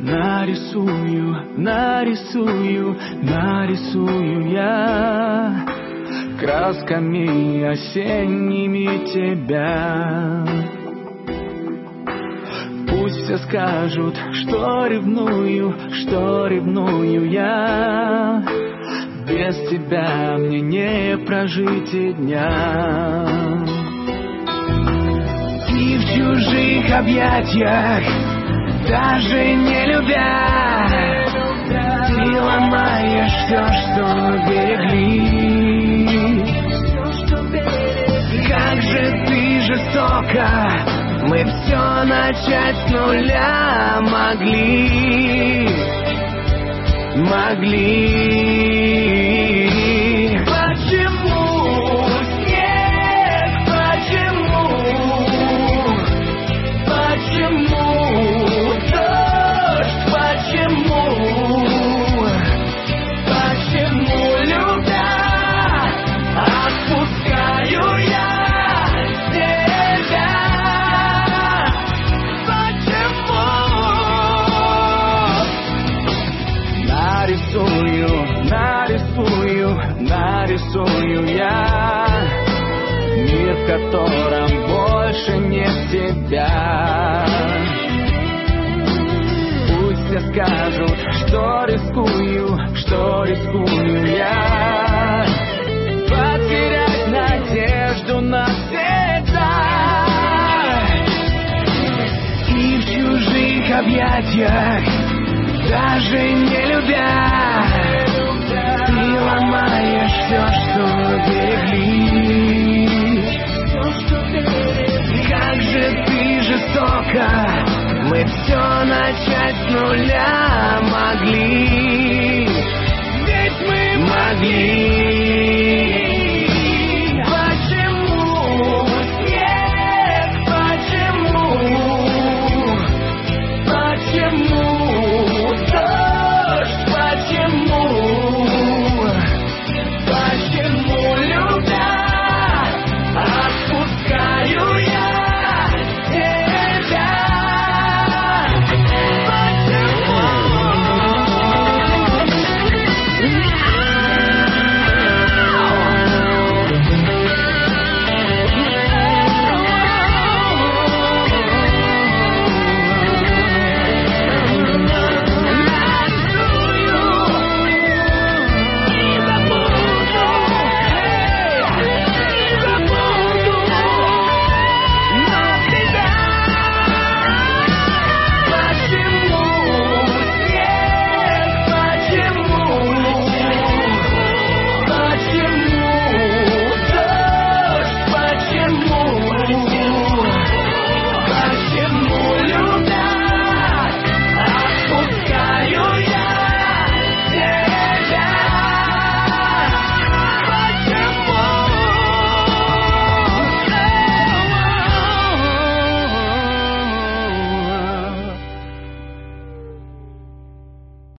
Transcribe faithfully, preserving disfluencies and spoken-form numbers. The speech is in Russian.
Нарисую, нарисую, нарисую я красками осенними тебя. Пусть все скажут, что ревную, что ревную я. Без тебя мне не прожить и дня. И в чужих объятиях, даже не любя, ты ломаешь все, что берегли. Как же ты жестоко, мы все начать с нуля могли, могли. Почему снег, почему, почему дождь, почему, почему любя отпускаю я. Нарисую, нарисую, нарисую я мир, в котором больше нет тебя. Пусть все скажут, что рискую, что рискую я потерять надежду навсегда. И в чужих объятиях, даже не любя, ты ломаешь все, что берегли. Как же ты жестоко, мы все начать с нуля могли. Ведь мы могли.